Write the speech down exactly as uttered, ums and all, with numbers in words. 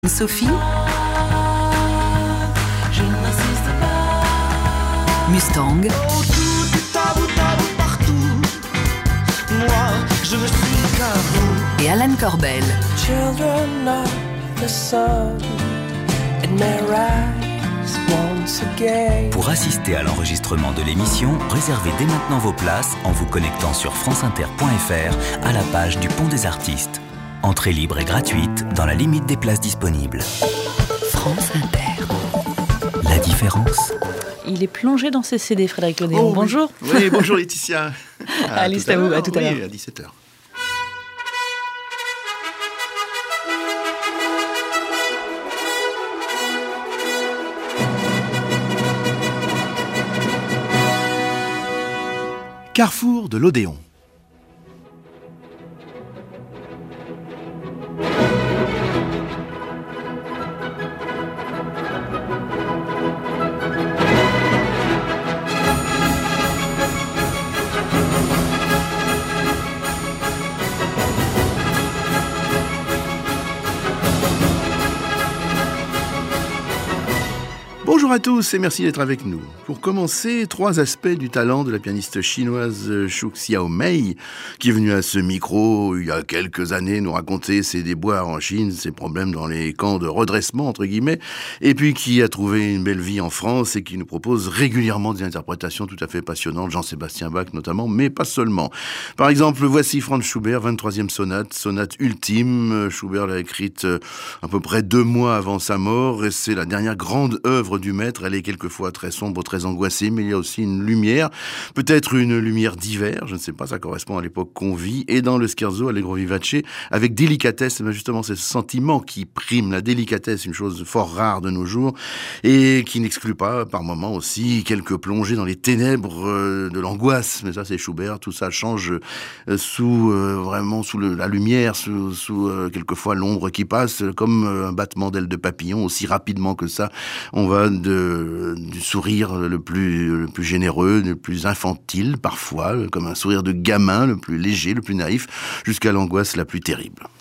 Sophie, je n'insiste pas. Mustang, Oh, tout est tabou, tabou partout. Moi, je ne suis qu'un vous. et Alan Corbel. Children of the sun, it may rise once again. Pour assister à l'enregistrement de l'émission, réservez dès maintenant vos places en vous connectant sur franceinter point f r à la page du Pont des Artistes. Entrée libre et gratuite dans la limite des places disponibles. France Inter. La différence. Il est plongé dans ses C D, Frédéric Lodéon. Oh, Bonjour. Oui, oui, bonjour Laetitia. Allez, c'est à vous, à tout à oui, l'heure. à dix-sept heures. Carrefour de l'Odéon. Bonjour à tous et merci d'être avec nous. Pour commencer, trois aspects du talent de la pianiste chinoise Xu Xiaomei, qui est venue à ce micro il y a quelques années nous raconter ses déboires en Chine, ses problèmes dans les camps de redressement, entre guillemets, et puis qui a trouvé une belle vie en France et qui nous propose régulièrement des interprétations tout à fait passionnantes, Jean-Sébastien Bach notamment, mais pas seulement. Par exemple, voici Franz Schubert, vingt-troisième sonate, sonate ultime. Schubert l'a écrite à peu près deux mois avant sa mort, et c'est la dernière grande œuvre du maître. Elle est quelquefois très sombre, très angoissée, mais il y a aussi une lumière, peut-être une lumière d'hiver, je ne sais pas, ça correspond à l'époque qu'on vit, et dans le scherzo Allegro vivace, avec délicatesse, mais justement c'est ce sentiment qui prime, la délicatesse, une chose fort rare de nos jours, et qui n'exclut pas, par moments aussi, quelques plongées dans les ténèbres euh, de l'angoisse, mais ça c'est Schubert, tout ça change euh, sous, euh, vraiment, sous le, la lumière, sous, sous euh, quelquefois l'ombre qui passe, comme euh, un battement d'aile de papillon, aussi rapidement que ça, on va de, du sourire le plus, le plus généreux, le plus infantile parfois, comme un sourire de gamin, le plus léger, le plus naïf, jusqu'à l'angoisse la plus terrible.